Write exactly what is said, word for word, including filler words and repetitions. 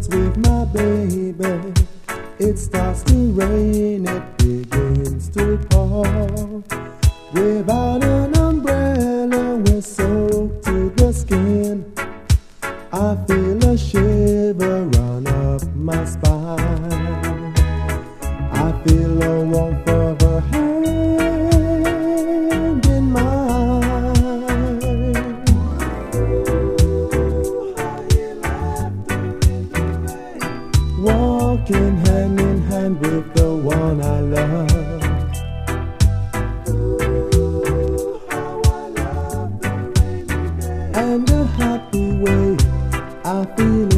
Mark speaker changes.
Speaker 1: with my baby. It starts to rain, it begins to pour. Without an umbrella, we're soaked to the skin. I feel a shiver run up my spine. I feel a warmth of her hand in mine. Walking hand in hand with the one I love. And a happy way I feel